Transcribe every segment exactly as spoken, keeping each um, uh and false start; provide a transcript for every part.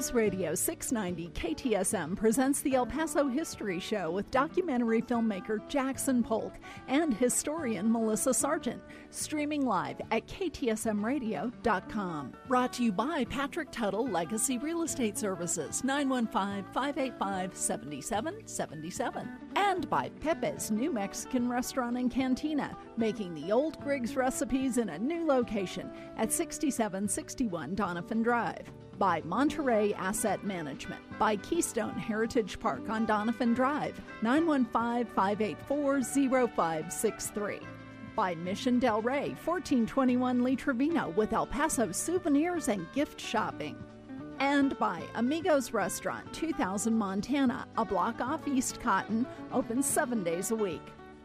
News Radio six ninety K T S M presents the El Paso History Show with documentary filmmaker Jackson Polk and historian Melissa Sargent. Streaming live at K T S M radio dot com. Brought to you by Patrick Tuttle Legacy Real Estate Services, nine one five, five eight five, seven seven seven seven. And by Pepe's New Mexican Restaurant and Cantina, making the old Griggs recipes in a new location at sixty-seven sixty-one Doniphan Drive. By Monterey Asset Management. By Keystone Heritage Park on Doniphan Drive, nine one five, five eight four, zero five six three. By Mission Del Rey, fourteen twenty-one Lee Trevino, with El Paso souvenirs and gift shopping. And by Amigos Restaurant, two thousand Montana, a block off East Cotton, open seven days a week.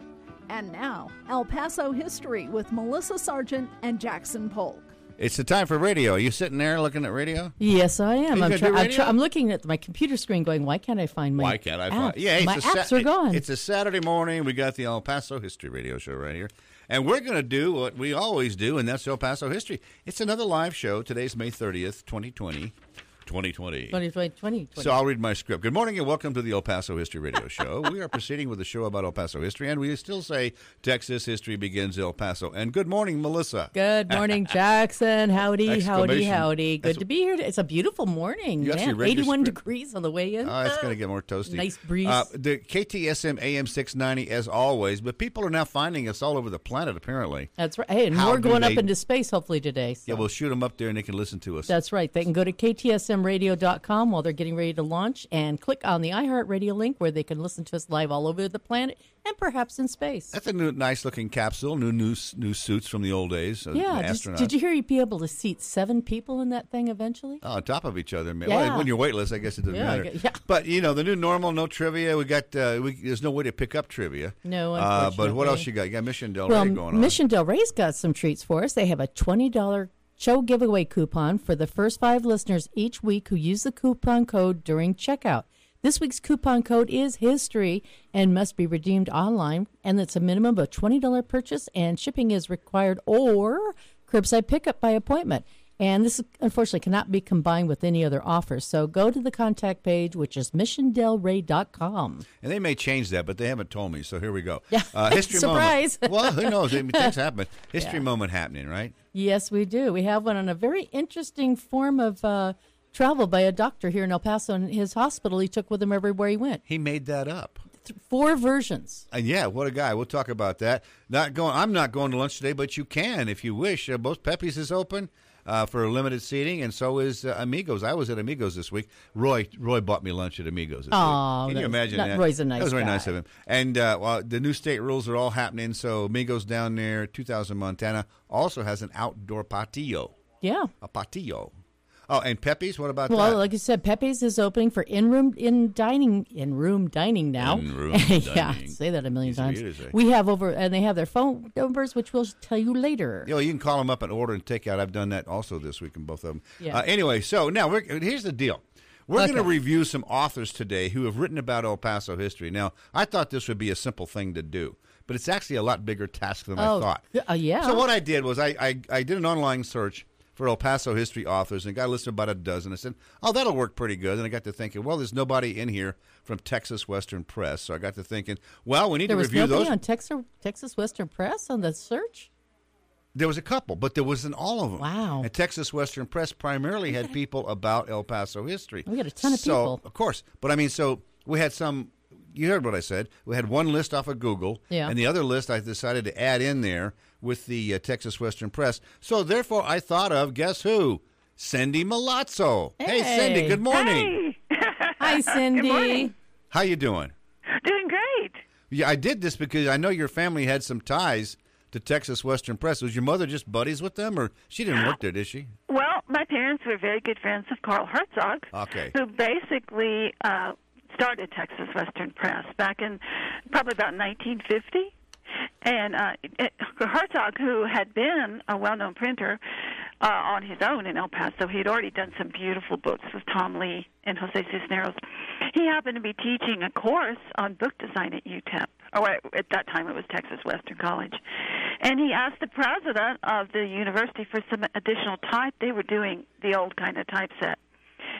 And now, El Paso History with Melissa Sargent and Jackson Polk. It's the time for radio. Are you sitting there looking at radio? Yes, I am. I'm, try, I'm, try, I'm looking at my computer screen going, why can't I find my Why can't I apps? find Yeah, my it's apps sa- are gone. It's a Saturday morning. We got the El Paso History Radio Show right here. And we're going to do what we always do, and that's El Paso History. It's another live show. Today's May thirtieth, twenty twenty. twenty twenty. twenty twenty, twenty twenty. So I'll read my script. Good morning and welcome to the El Paso History Radio Show. We are proceeding with a show about El Paso history, and we still say Texas history begins El Paso. And good morning, Melissa. Good morning, Jackson. Howdy, howdy, howdy. Good That's to be here. It's a beautiful morning. You actually Man, read your eighty-one script. degrees on the way in. Oh, it's going to get more toasty. Nice breeze. Uh, the K T S M A M six ninety as always, but people are now finding us all over the planet, apparently. That's right. Hey, and How more do going they- up into space, hopefully, today. So. Yeah, we'll shoot them up there and they can listen to us. That's right. They can go to K T S M radio dot com while they're getting ready to launch and click on the iHeartRadio link where they can listen to us live all over the planet and perhaps in space. That's a new, nice-looking capsule, new, new new suits from the old days. uh, Yeah. Did, astronauts. did you hear you'd be able to seat seven people in that thing eventually? Oh, on top of each other. man. Yeah. Well, when you're weightless, I guess it doesn't Yeah, I matter. gue- yeah. But, you know, the new normal, no trivia. We got, uh, we, there's no way to pick up trivia. No, Uh, but what unfortunately. else you got? You got Mission Del Well, Rey going on. Mission Del Rey's got some treats for us. They have a twenty dollars show giveaway coupon for the first five listeners each week who use the coupon code during checkout. This week's coupon code is HISTORY and must be redeemed online, and it's a minimum of a twenty dollars purchase, and shipping is required or curbside pickup by appointment. And this, unfortunately, cannot be combined with any other offers. So go to the contact page, which is mission del rey dot com. And they may change that, but they haven't told me, so here we go. Yeah. Uh, history Surprise. moment. Well, who knows? I mean, things happen. History Yeah. moment happening, right? Yes, we do. We have one on a very interesting form of uh, travel by a doctor here in El Paso. In his hospital, he took with him everywhere he went. He made that up. Th- Four versions. And yeah, what a guy. We'll talk about that. Not going. I'm not going to lunch today, but you can if you wish. Uh, both Pepe's is open uh, for limited seating, and so is uh, Amigos. I was at Amigos this week. Roy Roy bought me lunch at Amigos this Aw, week. Can you that's- imagine that- that? Roy's a nice That was very guy. nice of him. And uh, well, the new state rules are all happening. So Amigos down there, two thousand Montana, also has an outdoor patio. Yeah. A patio. Oh, and Pepe's. What about Well, that? like you said, Pepe's is opening for in-room in dining in-room dining now. In-room yeah, dining. say that a million Easy for times. you to say. We have over, and they have their phone numbers, which we'll tell you later. You know, you can call them up and order and take out. I've done that also this week in both of them. Yeah. Uh, anyway, so now we're, here's the deal. We're Okay. going to review some authors today who have written about El Paso history. Now, I thought this would be a simple thing to do, but it's actually a lot bigger task than Oh, I thought. uh, yeah. So what I did was I, I, I did an online search for El Paso history authors and got a list of about a dozen. I said, oh, that'll work pretty good. And I got to thinking, well, there's nobody in here from Texas Western Press. So I got to thinking, well, we need there to was review nobody those. on Texas, Texas Western Press on the search? There was a couple, but there wasn't all of them. Wow. And Texas Western Press primarily had people about El Paso history. We got a ton of so, people. Of course. But, I mean, so we had some, you heard what I said. We had one list off of Google. Yeah. And the other list I decided to add in there with the uh, Texas Western Press. So, therefore, I thought of, guess who? Cindy Malazzo. Hey, Hey. Cindy, good morning. Hey. Hi, Cindy. Good morning. How you doing? Doing great. Yeah, I did this because I know your family had some ties to Texas Western Press. Was your mother just buddies with them, or she didn't work there, did she? Well, my parents were very good friends of Carl Herzog, Okay. who basically uh, started Texas Western Press back in probably about nineteen fifty. And uh, it, Herzog, who had been a well-known printer uh, on his own in El Paso, he had already done some beautiful books with Tom Lee and Jose Cisneros. He happened to be teaching a course on book design at U T E P, or at that time it was Texas Western College. And he asked the president of the university for some additional type. They were doing the old kind of typeset.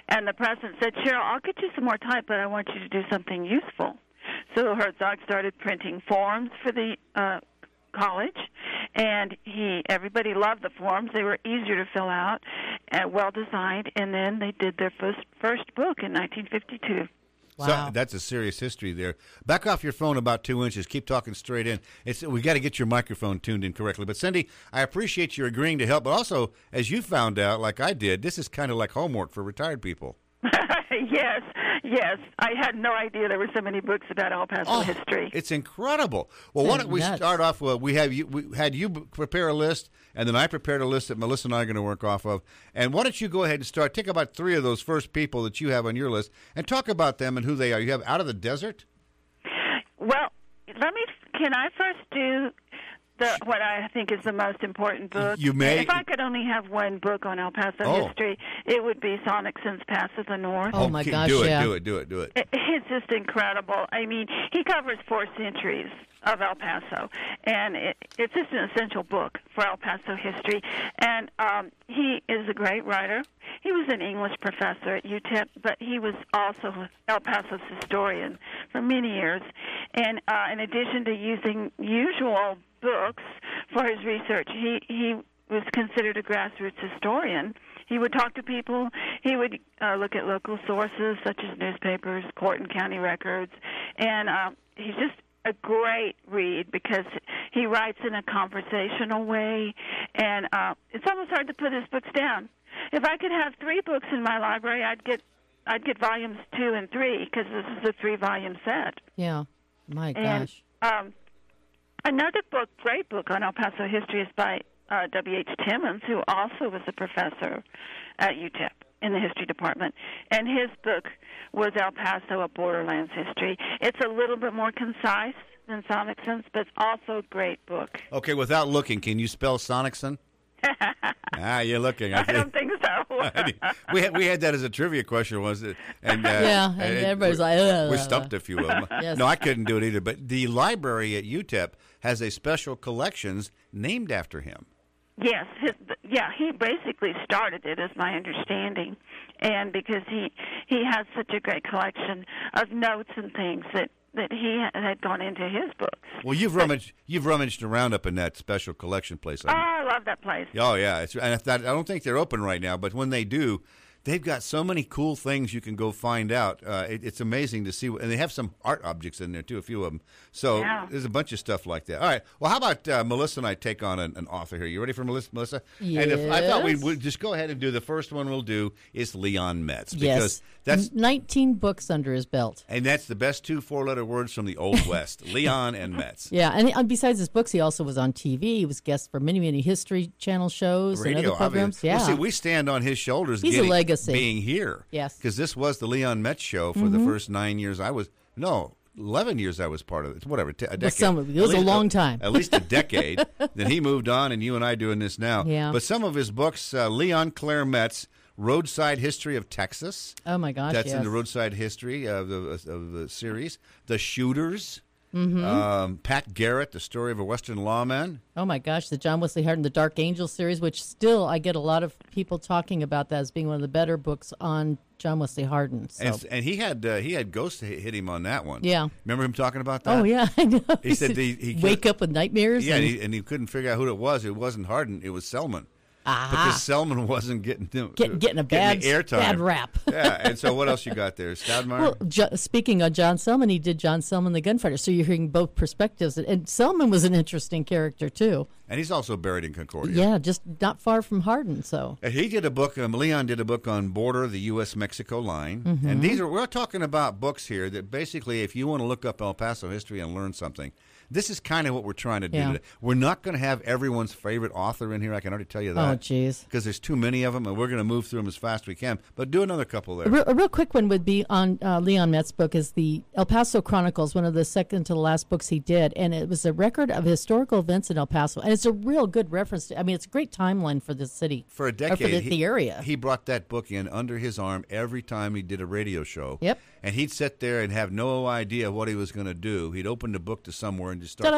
And the president said, Cheryl, I'll get you some more type, but I want you to do something useful. So Herzog started printing forms for the uh, college, and he everybody loved the forms. They were easier to fill out, and well designed, and then they did their first first book in nineteen fifty-two. Wow. So that's a serious history there. Back off your phone about two inches. Keep talking straight in. It's we got to get your microphone tuned in correctly. But Cindy, I appreciate you agreeing to help. But also, as you found out, like I did, this is kind of like homework for retired people. Yes, yes. I had no idea there were so many books about El Paso Oh, history. It's incredible. Well, why don't we Nuts. start off? Well, we have you. We had you prepare a list, and then I prepared a list that Melissa and I are going to work off of. And why don't you go ahead and start? Take about three of those first people that you have on your list, and talk about them and who they are. You have Out of the Desert. Well, let me. Can I first do the what I think is the most important book? You may. If I could only have one book on El Paso Oh. history, it would be Sonicsen's Pass of the North. Oh, my Okay, gosh, Do it, yeah. do it, do it, do it. It- It's just incredible. I mean, he covers four centuries of El Paso, and it, it's just an essential book for El Paso history. And um, he is a great writer. He was an English professor at U T E P, but he was also El Paso's historian for many years. And uh, in addition to using usual books for his research, he, he was considered a grassroots historian. He would talk to people. He would uh, look at local sources such as newspapers, court and county records, and uh, he's just a great read because he writes in a conversational way, and uh, it's almost hard to put his books down. If I could have three books in my library, I'd get I'd get volumes two and three because this is a three-volume set. Yeah. My And gosh. um, another book, great book on El Paso history, is by uh, W H Timmons, who also was a professor at U T E P in the history department. And his book was El Paso, A Borderlands History. It's a little bit more concise than Sonicsen's, but it's also a great book. Okay, without looking, can you spell Sonicsen? ah, you're looking. I don't think so. we had we had that as a trivia question, was it? And uh, Yeah, and it- everybody's we- like, "Ugh." we stumped a few of them. Yes. No, I couldn't do it either. But the library at U T E P has a special collections named after him. Yes, his, yeah, he basically started it, is my understanding, and because he he has such a great collection of notes and things that, that he had gone into his books. Well, you've rummaged you've rummaged around up in that special collection place. Oh, I love that place. Oh yeah, it's, and if that, I don't think they're open right now, but when they do, they've got so many cool things you can go find out. Uh, it, it's amazing to see, and they have some art objects in there too, a few of them. So Yeah. there's a bunch of stuff like that. All right, well, how about uh, Melissa and I take on an, an author here? You ready for Melissa? Melissa? And if, I thought we Yes. would just go ahead and do the first one. We'll do is Leon Metz because Yes. that's. nineteen books under his belt. And that's the best two four-letter words from the Old West, Leon and Metz. Yeah, and uh, besides his books, he also was on T V. He was guest for many, many History Channel shows and Radio, other programs. obviously. Yeah, Well, see, we stand on his shoulders. He's a getting, legacy. Being here. Yes. Mm-hmm. Because this was the Leon Metz show for the first nine years I was, no, eleven years I was part of it. Whatever, t- a decade. some of it. It At was a least long time. At least a decade. Then he moved on, and you and I doing this now. Yeah. But some of his books, uh, Leon Claire Metz, Roadside History of Texas. Oh my gosh, That's yes. in the Roadside History of the, of the series. The Shooters. Mm-hmm. Um, Pat Garrett, The Story of a Western Lawman. Oh my gosh, the John Wesley Hardin, the Dark Angel series, which still I get a lot of people talking about that as being one of the better books on John Wesley Hardin. So. And, and he had uh, he had Ghost hit hit him on that one. Yeah. Remember him talking about that? Oh yeah, I know. He said the- he wake could- up with nightmares. Yeah, and, and he, and he couldn't figure out who it was. It wasn't Hardin. It was Selman. Aha. Because Selman wasn't getting Get- getting a bad- the airtime. bad rap. Yeah, and so what else you got there? Stoudemire? Well, jo- speaking of John Selman, he did John Selman the Gunfighter. So you're hearing both perspectives. And Selman was an interesting character, too. and he's also buried in Concordia. Yeah, just not far from Hardin. So And he did a book, um, Leon did a book on Border, the U S Mexico line. Mm-hmm. And these are, we're talking about books here that basically, if you want to look up El Paso history and learn something, this is kind of what we're trying to do Yeah. today. We're not going to have everyone's favorite author in here. I can already tell you that. Oh, jeez. Because there's too many of them, and we're going to move through them as fast as we can. But do another couple there. A real, a real quick one would be on uh, Leon Metz's book is the El Paso Chronicles, one of the second to the last books he did, and it was a record of historical events in El Paso, and it's a real good reference. To, I mean, it's a great timeline for the city, For a or decade, for the, he, the area. he brought that book in under his arm every time he did a radio show. Yep. And he'd sit there and have no idea what he was going to do. He'd open the book to somewhere and just start Ta-da!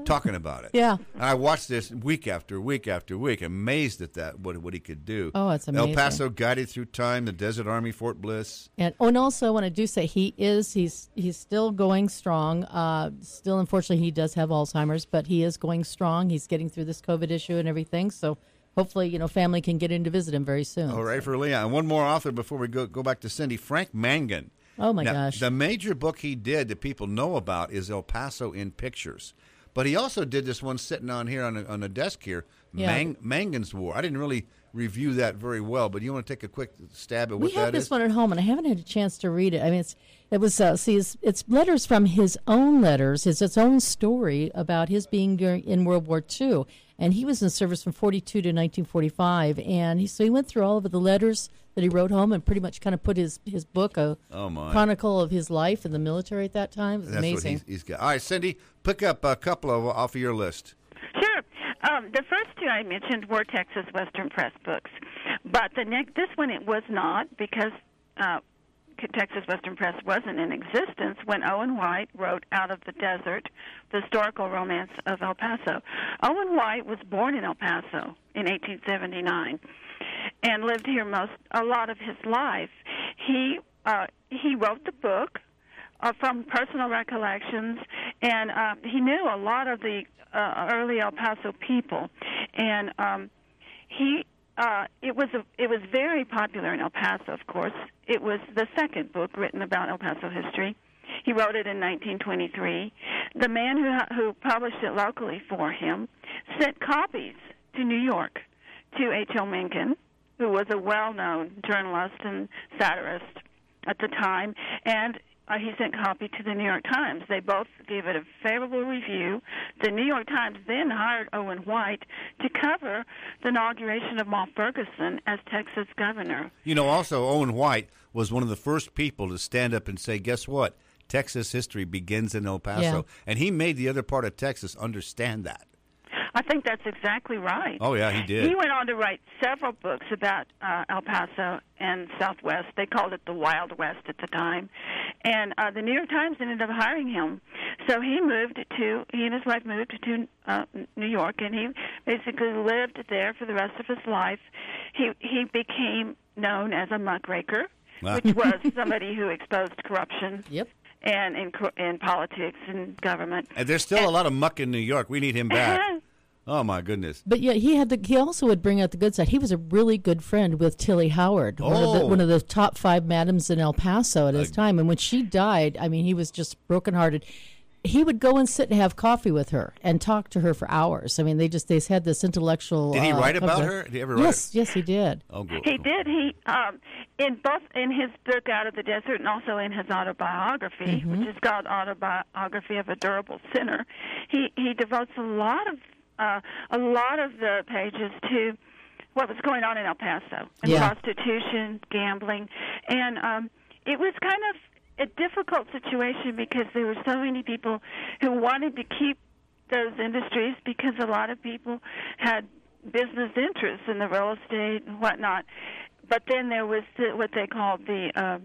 talking about it. Yeah. And I watched this week after week after week, amazed at that, what what he could do. Oh, it's amazing. El Paso Guided Through Time, the Desert Army, Fort Bliss. And, oh, and also, when I do say he is, he's he's still going strong. Uh, still, unfortunately, he does have Alzheimer's, but he is going strong. He's getting through this COVID issue and everything. So hopefully, you know, family can get in to visit him very soon. All right, for Leon. And one more author before we go go back to Cindy, Frank Mangan. Oh, my now, gosh. The major book he did that people know about is El Paso in Pictures. But he also did this one sitting on here on a, on a desk here, Yeah. Mang, Mangan's War. I didn't really review that very well, but you want to take a quick stab at what We have that this is? one at home, and I haven't had a chance to read it. I mean, it's it was uh, see, it's, it's letters from his own letters. It's its own story about his being during, in World War Two, and he was in service from forty-two to nineteen forty-five. And he so he went through all of the letters that he wrote home, and pretty much kind of put his his book, a Oh, my. chronicle of his life in the military at that time. It was That's amazing. what he's, he's got. All right, Cindy, pick up a couple of off of your list. Sure. Um, the first two I mentioned were Texas Western Press books, but the next this one it was not because uh, Texas Western Press wasn't in existence when Owen White wrote Out of the Desert, the historical romance of El Paso. Owen White was born in El Paso in eighteen seventy-nine and lived here most a lot of his life. He uh, he wrote the book uh, from personal recollections, and uh, he knew a lot of the uh, early El Paso people, and um, he. Uh, it was a, it was very popular in El Paso, of course. It was the second book written about El Paso history. He wrote it in nineteen twenty-three. The man who who published it locally for him sent copies to New York to H L Mencken, who was a well-known journalist and satirist at the time, and uh, he sent a copy to the New York Times. They both gave it a favorable review. The New York Times then hired Owen White to cover the inauguration of Mont Ferguson as Texas governor. You know, also, Owen White was one of the first people to stand up and say, guess what? Texas history begins in El Paso. Yeah. And he made the other part of Texas understand that. I think that's exactly right. Oh, yeah, he did. He went on to write several books about uh, El Paso and Southwest. They called it the Wild West at the time. And uh, the New York Times ended up hiring him. So he moved to, he and his wife moved to uh, New York, and he basically lived there for the rest of his life. He, he became known as a muckraker, Wow. which was somebody who exposed corruption. Yep. And in, in politics and government. And there's still a lot of muck in New York. We need him back. Oh, my goodness. But yeah, he had the. He also would bring out the good side. He was a really good friend with Tilly Howard, one of the Oh. one of the top five madams in El Paso at his time. And when she died, I mean, he was just brokenhearted. He would go and sit and have coffee with her and talk to her for hours. I mean, they just they had this intellectual. Did he uh, write about concept. her? Did he ever write? Yes, yes, he did. Oh, good. He did. He um, in both in his book Out of the Desert and also in his autobiography, Mm-hmm. which is called Autobiography of a Durable Sinner. He he devotes a lot of uh, a lot of the pages to what was going on in El Paso and Yeah. prostitution, gambling, and um, it was kind of a difficult situation because there were so many people who wanted to keep those industries because a lot of people had business interests in the real estate and whatnot. But then there was the, what they called the, uh,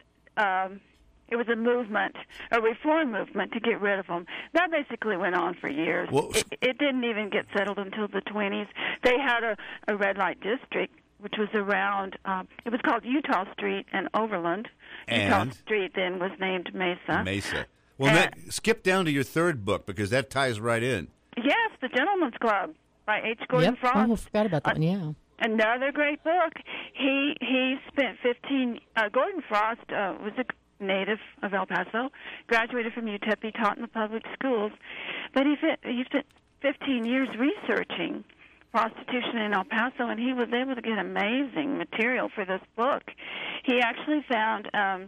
um, it was a movement, a reform movement to get rid of them. That basically went on for years. Well, it, it didn't even get settled until the twenties. They had a, a red light district, which was around, um, it was called Utah Street and Overland. Utah And? Street then was named Mesa. Mesa. Well, Uh, that, skip down to your third book because that ties right in. Yes, The Gentleman's Club by H. Gordon Yep. Frost. Oh, I forgot about that one. Yeah. Another great book. He he spent fifteen. Uh, Gordon Frost uh, was a native of El Paso, graduated from U T E P, taught in the public schools, but he fit, he spent fifteen years researching prostitution in El Paso, and he was able to get amazing material for this book. He actually found um,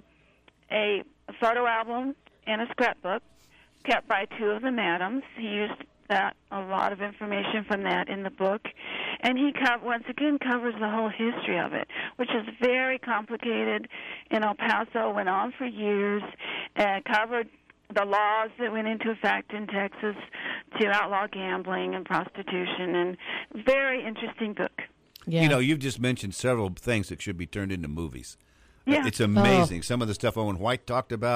a photo album and a scrapbook kept by two of the madams. He used that a lot of information from that in the book, and he co- once again covers the whole history of it, which is very complicated. In El Paso, went on for years, and covered the laws that went into effect in Texas to outlaw gambling and prostitution, and very interesting book. Yeah. You know, you've just mentioned several things that should be turned into movies. Yeah. It's amazing. Some of the stuff Owen White talked about,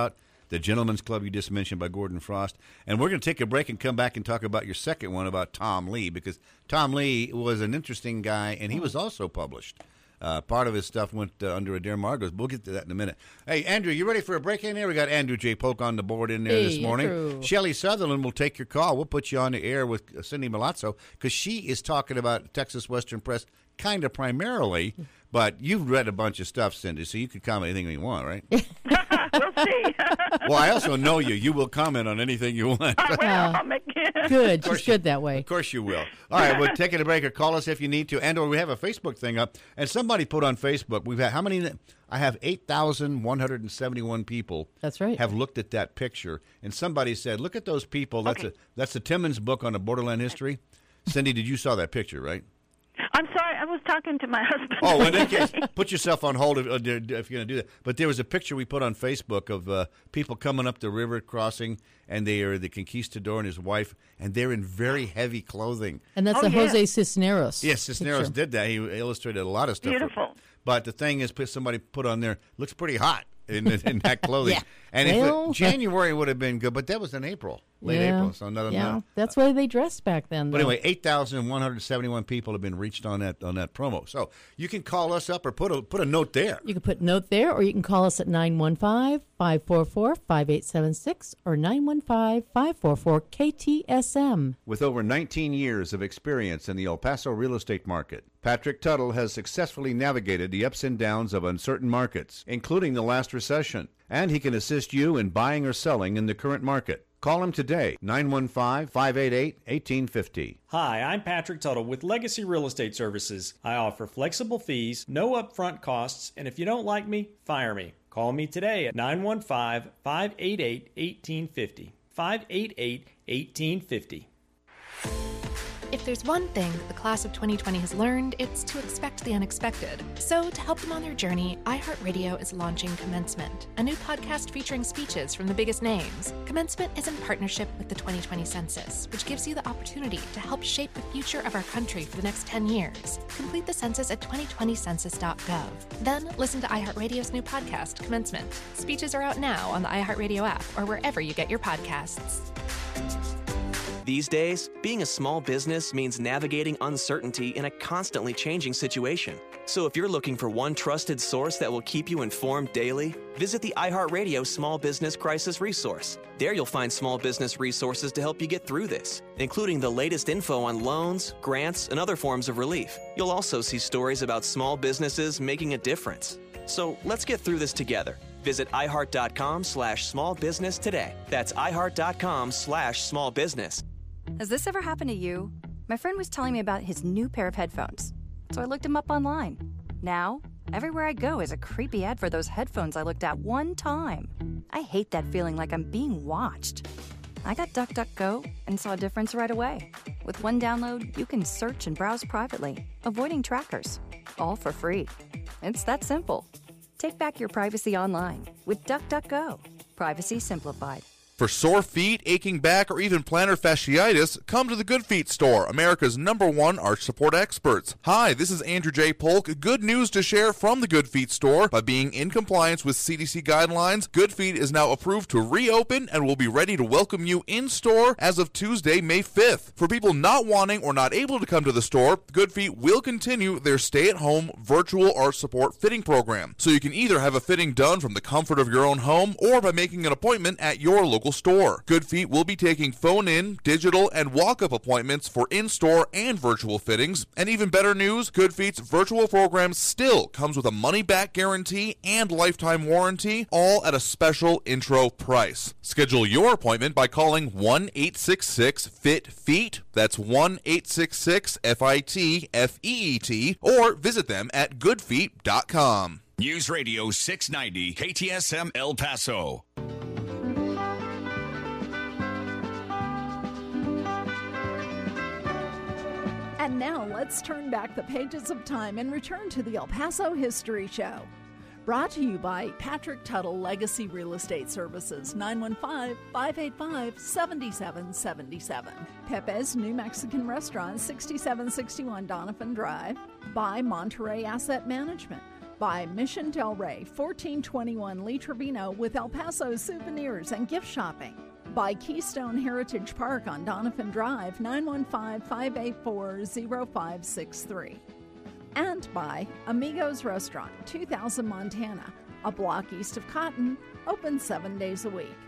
The Gentleman's Club you just mentioned by Gordon Frost. And we're going to take a break and come back and talk about your second one about Tom Lee, because Tom Lee was an interesting guy, and he was also published. Uh, part of his stuff went uh, under Adair Margot's. We'll get to that in a minute. Hey, Andrew, you ready for a break in there? We got Andrew J. Polk on the board in there hey, this morning. Andrew. Shelley Sutherland will take your call. We'll put you on the air with uh, Cindy Milazzo, because she is talking about Texas Western Press kind of primarily, but you've read a bunch of stuff, Cindy, so you can comment anything you want, right? We'll see. Well, I also know you. You will comment on anything you want. I will. I'll make Good. She's good that way. Of course you will. All right, we're taking a break, or call us if you need to. And or we have a Facebook thing up. And somebody put on Facebook, we've had, how many? I have eight thousand one hundred seventy-one people. That's right. Have looked at that picture. And somebody said, look at those people. That's Okay. a that's a Timmons book on the borderland history. Cindy, did you saw that picture, right? I'm sorry, I was talking to my husband. Oh, in that case, put yourself on hold if, if you're going to do that. But there was a picture we put on Facebook of uh, people coming up the river crossing, and they are the conquistador and his wife, and they're in very heavy clothing. And that's Oh, a yeah. Jose Cisneros. Yes, Cisneros picture. did that. He illustrated a lot of stuff. Beautiful. But the thing is, somebody put on there, looks pretty hot in, in that clothing. Yeah. And Well, if it, January would have been good, but that was in April, late yeah. April. So another, Yeah, another- that's why they dressed back then. But though. anyway, eight thousand one hundred seventy-one people have been reached on that on that promo. So you can call us up or put a put a note there. You can put a note there, or you can call us at nine one five, five four four, five eight seven six or nine one five, five four four, K T S M. With over nineteen years of experience in the El Paso real estate market, Patrick Tuttle has successfully navigated the ups and downs of uncertain markets, including the last recession, and he can assist you in buying or selling in the current market. Call him today, nine one five, five eight eight, one eight five zero. Hi, I'm Patrick Tuttle with Legacy Real Estate Services. I offer flexible fees, no upfront costs, and if you don't like me, fire me. Call me today at nine one five, five eight eight, one eight five zero. five eight eight, one eight five zero. If there's one thing the class of twenty twenty has learned, it's to expect the unexpected. So, to help them on their journey, iHeartRadio is launching Commencement, a new podcast featuring speeches from the biggest names. Commencement is in partnership with the twenty twenty Census, which gives you the opportunity to help shape the future of our country for the next ten years. Complete the census at twenty twenty census dot gov. Then, listen to iHeartRadio's new podcast, Commencement. Speeches are out now on the iHeartRadio app or wherever you get your podcasts. These days, being a small business means navigating uncertainty in a constantly changing situation. So if you're looking for one trusted source that will keep you informed daily, visit the iHeartRadio Small Business Crisis Resource. There you'll find small business resources to help you get through this, including the latest info on loans, grants, and other forms of relief. You'll also see stories about small businesses making a difference. So let's get through this together. Visit iHeart.com slash small business today. That's iHeart.com slash small business. Has this ever happened to you? My friend was telling me about his new pair of headphones, so I looked him up online. Now, everywhere I go is a creepy ad for those headphones I looked at one time. I hate that feeling like I'm being watched. I got DuckDuckGo and saw a difference right away. With one download, you can search and browse privately, avoiding trackers, all for free. It's that simple. Take back your privacy online with DuckDuckGo. Privacy simplified. For sore feet, aching back, or even plantar fasciitis, come to the Good Feet store, America's number one arch support experts. Hi, this is Andrew J. Polk. Good news to share from the Good Feet store. By being in compliance with C D C guidelines, Good Feet is now approved to reopen and will be ready to welcome you in store as of Tuesday, May fifth. For people not wanting or not able to come to the store, Good Feet will continue their stay-at-home virtual arch support fitting program. So you can either have a fitting done from the comfort of your own home or by making an appointment at your local store. Good Feet will be taking phone-in, digital, and walk-up appointments for in-store and virtual fittings. And even better news, Good Feet's virtual program still comes with a money-back guarantee and lifetime warranty, all at a special intro price. Schedule your appointment by calling one eight six six, F I T, F E E T. That's one eight six six, F I T, F E E T, or visit them at good feet dot com. News Radio six ninety, K T S M El Paso. And now let's turn back the pages of time and return to the El Paso History Show. Brought to you by Patrick Tuttle Legacy Real Estate Services, nine one five, five eight five, seven seven seven seven. Pepe's New Mexican Restaurant, sixty-seven sixty-one Donovan Drive. By Monterey Asset Management. By Mission Del Rey, fourteen twenty-one Lee Trevino with El Paso souvenirs and gift shopping. By Keystone Heritage Park on Donovan Drive, nine one five, five eight four, zero five six three. And by Amigos Restaurant, two thousand Montana, a block east of Cotton, open seven days a week.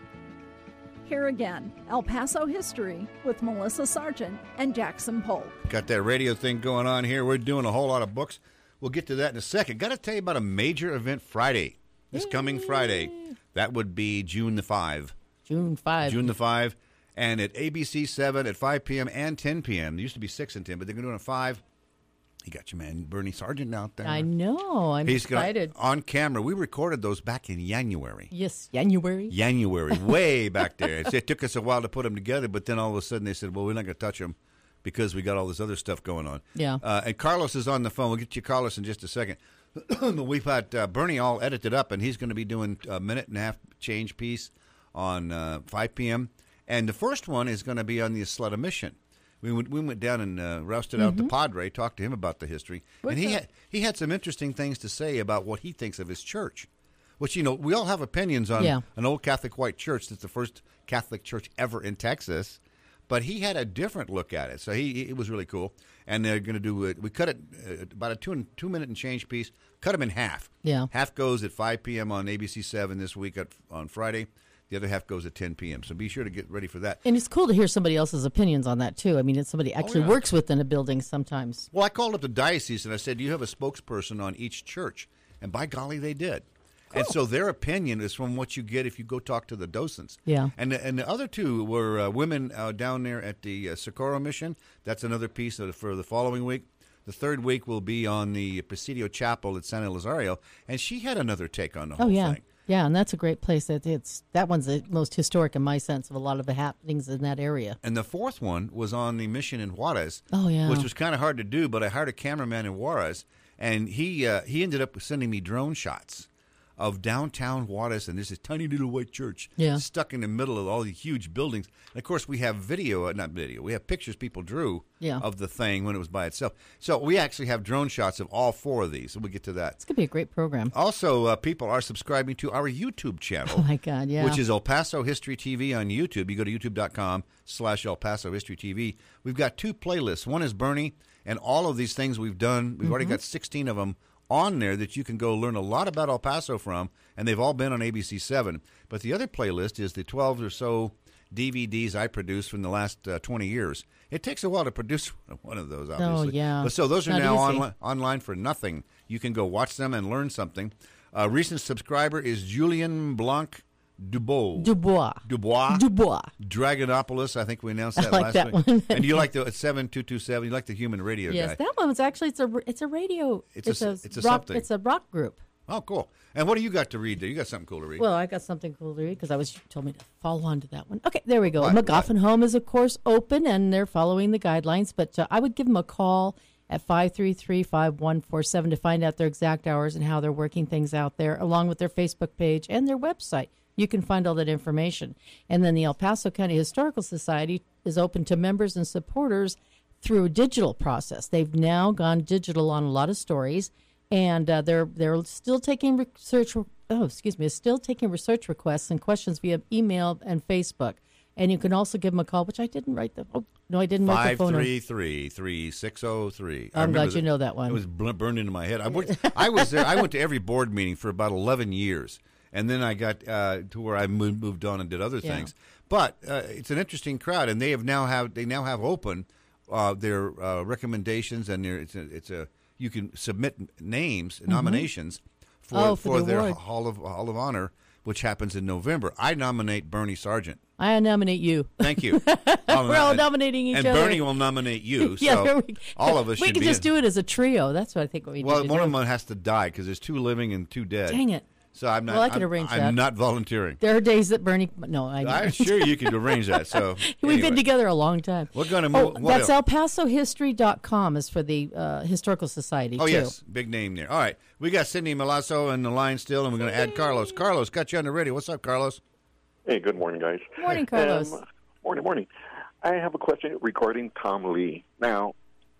Here again, El Paso History with Melissa Sargent and Jackson Polk. Got that radio thing going on here. We're doing a whole lot of books. We'll get to that in a second. Got to tell you about a major event Friday. This Yay. coming Friday. That would be June the fifth. June fifth. June the fifth. And at A B C seven at five p.m. and ten p.m. There used to be six and ten, but they're going to do it at five. You got your man Bernie Sargent out there. I know. I'm He's excited. Gonna, on camera. We recorded those back in January. Yes, January. January, way back there. It took us a while to put them together, but then all of a sudden they said, well, we're not going to touch them because we got all this other stuff going on. Yeah. Uh, and Carlos is on the phone. We'll get you Carlos in just a second. We've got uh, Bernie all edited up, and he's going to be doing a minute and a half change piece on uh, five p.m. And the first one is going to be on the Ysleta Mission. We went, we went down and uh, rousted out mm-hmm. the Padre, talked to him about the history. What's and he had, he had some interesting things to say about what he thinks of his church. Which, you know, we all have opinions on yeah. an old Catholic white church that's the first Catholic church ever in Texas. But he had a different look at it. So he it was really cool. And they're going to do it. We cut it uh, about a two, and, two minute and change piece, cut them in half. Yeah. Half goes at five p.m. on A B C seven this week at, on Friday. The other half goes at ten p.m. So be sure to get ready for that. And it's cool to hear somebody else's opinions on that, too. I mean, it's somebody actually oh, yeah. works within a building sometimes. Well, I called up the diocese and I said, do you have a spokesperson on each church? And by golly, they did. Cool. And so their opinion is from what you get if you go talk to the docents. Yeah. And the, and the other two were uh, women uh, down there at the uh, Socorro Mission. That's another piece of, for the following week. The third week will be on the Presidio Chapel at San Elizario. And she had another take on the whole oh, yeah. thing. Yeah, and that's a great place. It, it's that one's the most historic in my sense of a lot of the happenings in that area. And the fourth one was on the mission in Juarez. Oh, yeah. Which was kind of hard to do, but I hired a cameraman in Juarez, and he uh, he ended up sending me drone shots of downtown Juarez, and there's this tiny little white church yeah. stuck in the middle of all these huge buildings. And, of course, we have video, uh, not video, we have pictures people drew yeah. of the thing when it was by itself. So we actually have drone shots of all four of these, and we'll get to that. It's going to be a great program. Also, uh, people are subscribing to our YouTube channel. Oh, my God, yeah. Which is El Paso History T V on YouTube. You go to youtube.com slash El Paso History TV. We've got two playlists. One is Bernie, and all of these things we've done, we've mm-hmm. already got sixteen of them on there that you can go learn a lot about El Paso from, and they've all been on A B C seven. But the other playlist is the twelve or so D V Ds I produced from the last uh, twenty years. It takes a while to produce one of those, obviously. Oh, yeah. But so those are Not now easy. onli- online for nothing. You can go watch them and learn something. A uh, recent subscriber is Julian Blanc Dubois. Dubois. Dubois. Dubois. Dragonopolis. I think we announced that I like last that week. one. And you like the seven two two seven. You like the human radio yes, guy. Yes, that one was actually, it's a, it's a radio. It's, it's a, a, it's a rock, something. It's a rock group. Oh, cool. And what do you got to read there? You got something cool to read. Well, I got something cool to read because I was told me to follow on to that one. Okay, there we go. What? McGoffin What? Home is, of course, open, and they're following the guidelines. But uh, I would give them a call at five three three, five one four seven to find out their exact hours and how they're working things out there, along with their Facebook page and their website. You can find all that information. And then the El Paso County Historical Society is open to members and supporters through a digital process. They've now gone digital on a lot of stories, and uh, they're they're still taking research. Oh, excuse me, still taking research requests and questions via email and Facebook. And you can also give them a call, which I didn't write the. Oh no, I didn't write the phone. Five three three three six zero three. I'm glad you know that one. It was burned into my head. I, worked, I was there. I went to every board meeting for about eleven years. And then I got uh, to where I moved, moved on and did other yeah. things. But uh, it's an interesting crowd, and they have now have they now have open uh, their uh, recommendations, and their, it's a, it's a you can submit names, mm-hmm. nominations for oh, for, for the their award. Hall of Hall of Honor, which happens in November. I nominate Bernie Sargent. I nominate you. Thank you. We're all nominating each and other. And Bernie will nominate you. yeah, so we, all of us we should can be just in. do it as a trio. That's what I think we well, need to one do. of them has to die because there's two living and two dead. Dang it. So I'm not. Well, I can I'm, arrange I'm that. not volunteering. There are days that Bernie. No, I. I'm sure you can arrange that. So we've anyway. been together a long time. We're going to oh, move. That's El Paso History dot com is for the uh, Historical Society. Oh too. yes, big name there. All right, we got Cindy Milazzo in the line still, and we're going to add Carlos. Carlos, got you on the radio. What's up, Carlos? Hey, good morning, guys. Morning, Carlos. Um, morning, morning. I have a question regarding Tom Lee. Now,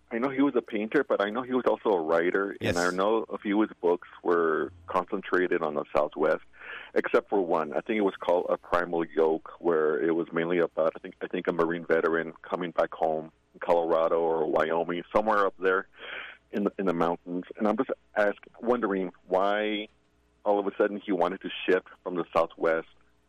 I know he was a painter, but I know he was also a writer, Yes. and I know a few of his books were concentrated on the Southwest, except for one. I think it was called A Primal Yoke, where it was mainly about, I think, I think a Marine veteran coming back home in Colorado or Wyoming, somewhere up there in the, in the mountains. And I'm just asking, wondering why all of a sudden he wanted to shift from the Southwest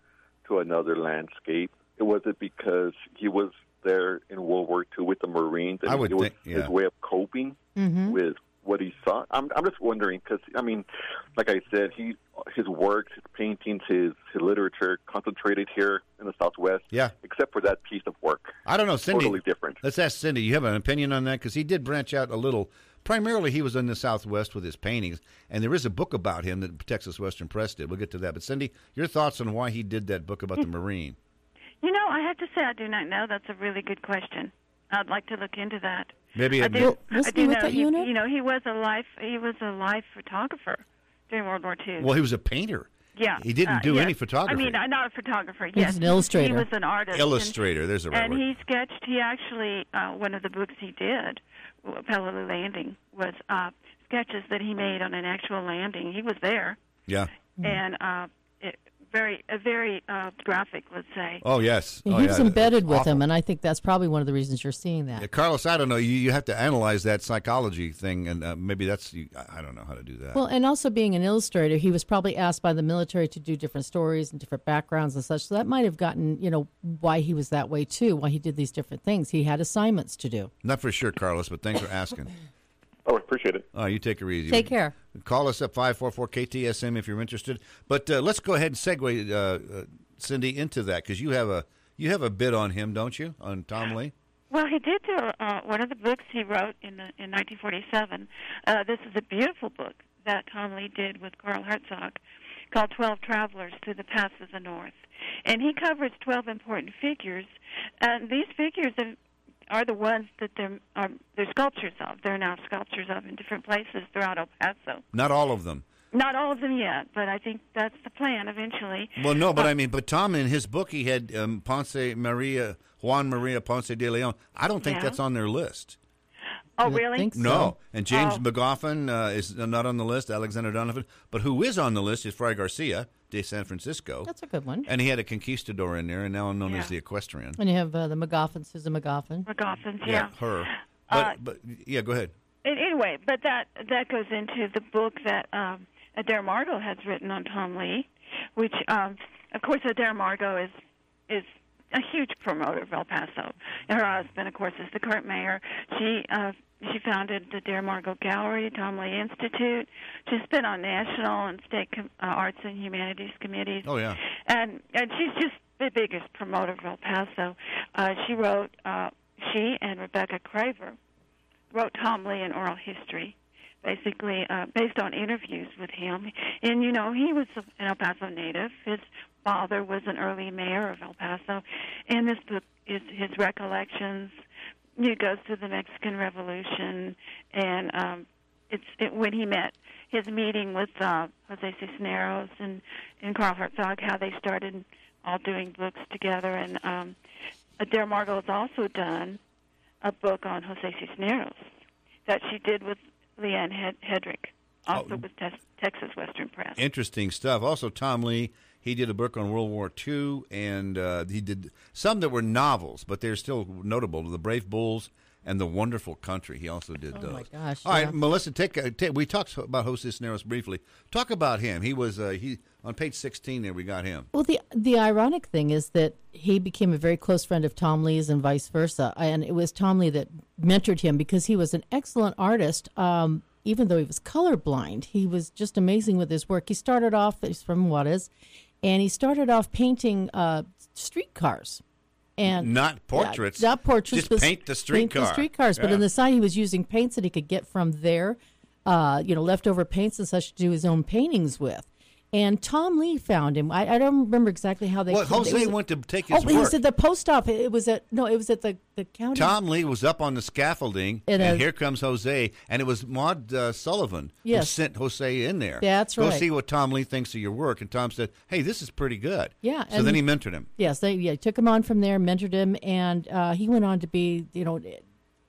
to another landscape. Was it because he was there in World War Two with the Marines, and I would it was think, yeah. his way of coping Mm-hmm. with what he saw? I'm, I'm just wondering because, I mean, like I said, he his works, his paintings, his, his literature concentrated here in the Southwest, Yeah. except for that piece of work. I don't know, Cindy. Totally different. Let's ask Cindy. You have an opinion on that? Because he did branch out a little. Primarily, he was in the Southwest with his paintings, and there is a book about him that Texas Western Press did. We'll get to that. But, Cindy, your thoughts on why he did that book about the Marine? You know, I have to say I do not know. That's a really good question. I'd like to look into that. Maybe I it- do. Well, let's I do do with know. that He, unit. you know, he was a life. He was a life photographer during World War Two. Well, he was a painter. Yeah, He didn't uh, do yes. any photography. I mean, I'm not a photographer. He Yes, was an illustrator. He was an artist. and- Illustrator. There's the right And word. he sketched. He actually uh, one of the books he did, Peleliu Landing, was uh, sketches that he made on an actual landing. He was there, Yeah. and uh, it, very, a very uh, graphic, let's say. Oh, yes. Yeah, oh, he yeah. was embedded with Awful. him, and I think that's probably one of the reasons you're seeing that. Yeah, Carlos, I don't know. You, you have to analyze that psychology thing, and uh, maybe that's, you, I I don't know how to do that. Well, and also being an illustrator, he was probably asked by the military to do different stories and different backgrounds and such. So that might have gotten, you know, why he was that way too, why he did these different things. He had assignments to do. Not for sure, Carlos, but thanks for asking. Oh, appreciate it. Oh, you take her easy. Take care. Call us up five four four K T S M if you're interested. But uh, let's go ahead and segue, uh, uh, Cindy, into that because you have a you have a bit on him, don't you, on Tom Lee? Well, he did do uh, one of the books he wrote in the, in nineteen forty-seven. Uh, this is a beautiful book that Tom Lee did with Carl Herzog called twelve Travelers Through the Paths of the North. And he covers twelve important figures. And these figures have, are the ones that they're, are, they're sculptures of. They're now sculptures of in different places throughout El Paso. Not all of them. Not all of them yet, but I think that's the plan eventually. Well, no, but Uh, I mean, but Tom in his book he had um, Ponce Maria Juan Maria Ponce de Leon. I don't think Yeah. that's on their list. Oh, I really? think so. No, and James Oh. McGoffin uh, is not on the list. Alexander Donovan, but who is on the list is Fry Garcia de San Francisco, That's a good one. and he had a conquistador in there, and now known Yeah. as the Equestrian. And you have uh, the McGoffin, Susan McGoffin. McGoffins, yeah. her. But, Uh, but yeah, go ahead. And anyway, but that that goes into the book that um, Adair Margot has written on Tom Lee, which, um, of course, Adair Margot is is a huge promoter of El Paso. And her husband, of course, is the current mayor. She uh, she founded the Adair Margot Gallery, Tom Lee Institute. She's been on national and state com- uh, arts and humanities committees. Oh yeah. And and she's just the biggest promoter of El Paso. Uh, she wrote, uh, she and Rebecca Craver wrote Tom Lee an oral history, basically uh, based on interviews with him. And, you know, he was an El Paso native. His father was an early mayor of El Paso. And this book is his recollections. He goes through the Mexican Revolution, and um, it's it, when he met, his meeting with uh, Jose Cisneros and, and Carl Herzog, how they started all doing books together. And um, Adair Margot has also done a book on Jose Cisneros that she did with Leanne Hed- Hedrick, also Oh. with Te- Texas Western Press. Interesting stuff. Also, Tom Lee, he did a book on World War Two, and uh, he did some that were novels, but they're still notable. The Brave Bulls and The Wonderful Country. He also did Oh, those. my gosh, All yeah. right, Melissa, take, uh, take we talked about Jose Cisneros briefly. Talk about him. He was uh, he on page sixteen there. We got him. Well, the the ironic thing is that he became a very close friend of Tom Lee's and vice versa. And it was Tom Lee that mentored him because he was an excellent artist. Um, even though he was colorblind, he was just amazing with his work. He started off, he's from Juarez, and he started off painting uh, streetcars. And Not portraits. Yeah, not portraits. Just but paint the paint streetcar. the streetcars. But Yeah. on the side, he was using paints that he could get from there, uh, you know, leftover paints and such to do his own paintings with. And Tom Lee found him. I, I don't remember exactly how they. Well, it Jose was- went to take his Oh, he work. was at the post office. It was at no, it was at the the county. Tom Lee was up on the scaffolding, And, and uh, here comes Jose, and it was Maud uh, Sullivan who Yes. sent Jose in there. That's Go right. see what Tom Lee thinks of your work, and Tom said, "Hey, this is pretty good." Yeah, So and- then he mentored him. Yes, they yeah took him on from there, mentored him, and uh, he went on to be you know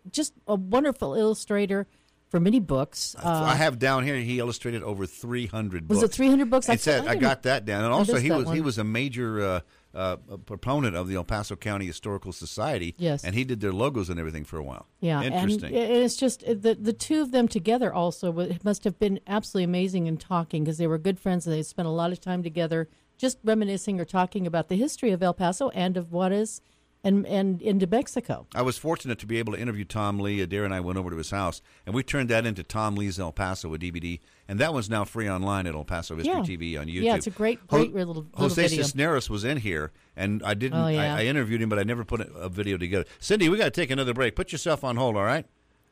just a wonderful illustrator for many books. Uh, I have down here. He illustrated over three hundred books. Was it three hundred books? It said, I, I got that down. And also, he was one. he was a major uh, uh, proponent of the El Paso County Historical Society. Yes, and he did their logos and everything for a while. Yeah, interesting. And it's just the the two of them together also must have been absolutely amazing in talking because they were good friends and they spent a lot of time together, just reminiscing or talking about the history of El Paso and of Juarez. And and into Mexico. I was fortunate to be able to interview Tom Lee. Adair and I went over to his house, and we turned that into Tom Lee's El Paso, a D V D. And that one's now free online at El Paso History yeah. T V on YouTube. Yeah, it's a great, great Ho- little, little Jose video. Cisneros was in here, and I didn't. Oh, yeah. I, I interviewed him, but I never put a, a video together. Cindy, we got to take another break. Put yourself on hold, all right?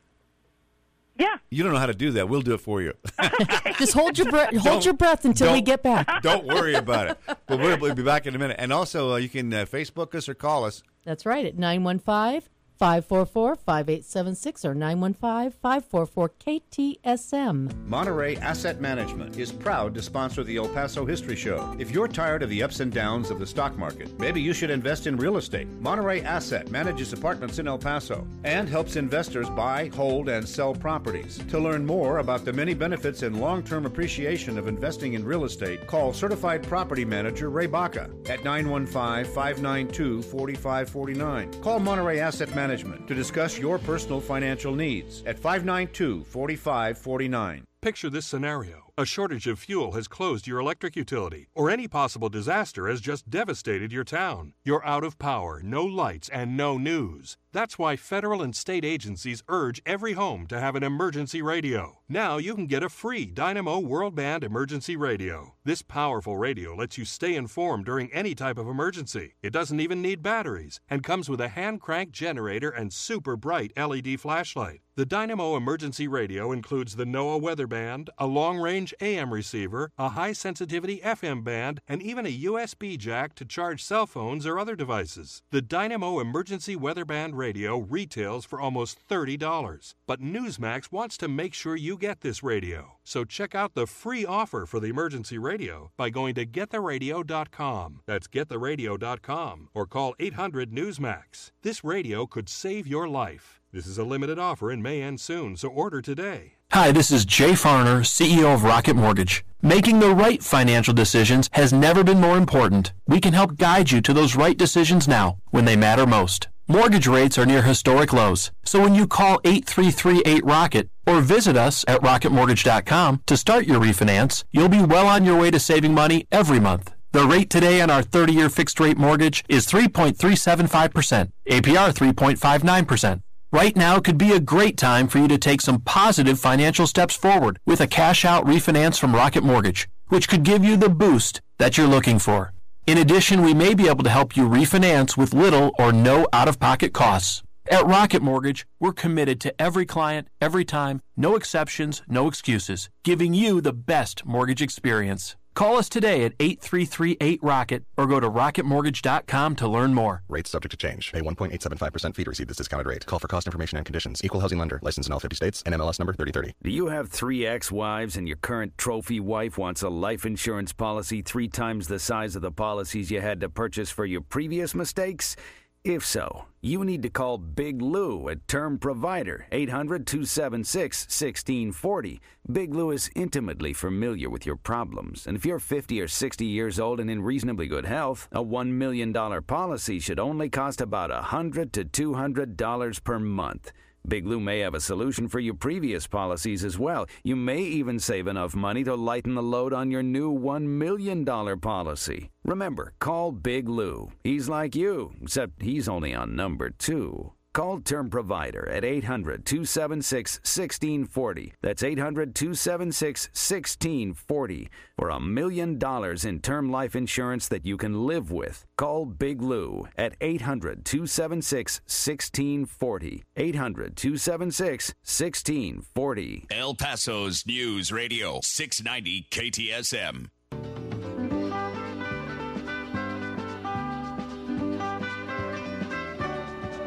Yeah. You don't know how to do that. We'll do it for you. Just hold your breath. Hold your breath until we get back. Don't worry about it. But we'll, we'll be back in a minute. And also, uh, you can uh, Facebook us or call us. That's right, at nine one five, five four four, five eight seven six or nine one five, five four four, K T S M. Monterey Asset Management is proud to sponsor the El Paso History Show. If you're tired of the ups and downs of the stock market, maybe you should invest in real estate. Monterey Asset manages apartments in El Paso and helps investors buy, hold, and sell properties. To learn more about the many benefits and long-term appreciation of investing in real estate, call Certified Property Manager Ray Baca at nine one five, five nine two, four five four nine. Call Monterey Asset Management to discuss your personal financial needs at five nine two, four five four nine. Picture this scenario. A shortage of fuel has closed your electric utility, or any possible disaster has just devastated your town. You're out of power, no lights, and no news. That's why federal and state agencies urge every home to have an emergency radio. Now you can get a free Dynamo World Band emergency radio. This powerful radio lets you stay informed during any type of emergency. It doesn't even need batteries and comes with a hand-crank generator and super bright L E D flashlight. The Dynamo emergency radio includes the NOAA weather band, a long-range A M receiver, a high-sensitivity F M band, and even a U S B jack to charge cell phones or other devices. The Dynamo emergency weather band radio retails for almost thirty dollars. But Newsmax wants to make sure you get this radio. So check out the free offer for the emergency radio by going to get the radio dot com. That's get the radio dot com or call eight hundred Newsmax. This radio could save your life. This is a limited offer and may end soon, so order today. Hi, this is Jay Farner, C E O of Rocket Mortgage. Making the right financial decisions has never been more important. We can help guide you to those right decisions now, when they matter most. Mortgage rates are near historic lows, so when you call eight three three eight ROCKET or visit us at rocket mortgage dot com to start your refinance, you'll be well on your way to saving money every month. The rate today on our thirty-year fixed-rate mortgage is three point three seven five percent, A P R three point five nine percent. Right now could be a great time for you to take some positive financial steps forward with a cash-out refinance from Rocket Mortgage, which could give you the boost that you're looking for. In addition, we may be able to help you refinance with little or no out-of-pocket costs. At Rocket Mortgage, we're committed to every client, every time, no exceptions, no excuses, giving you the best mortgage experience. Call us today at eight three three eight ROCKET or go to rocket mortgage dot com to learn more. Rates subject to change. Pay one point eight seven five percent fee to receive this discounted rate. Call for cost information and conditions. Equal housing lender. Licensed in all fifty states. N M L S number thirty thirty. Do you have three ex-wives and your current trophy wife wants a life insurance policy three times the size of the policies you had to purchase for your previous mistakes? If so, you need to call Big Lou at Term Provider, eight hundred, two seven six, one six four zero. Big Lou is intimately familiar with your problems, and if you're fifty or sixty years old and in reasonably good health, a one million dollars policy should only cost about one hundred to two hundred dollars per month. Big Lou may have a solution for your previous policies as well. You may even save enough money to lighten the load on your new one million dollars policy. Remember, call Big Lou. He's like you, except he's only on number two. Call Term Provider at eight hundred, two seven six, one six four zero. That's eight hundred, two seven six, one six four zero for a million dollars in term life insurance that you can live with. Call Big Lou at eight hundred, two seven six, one six four zero. eight hundred, two seven six, one six four zero. El Paso's News Radio, six ninety K T S M.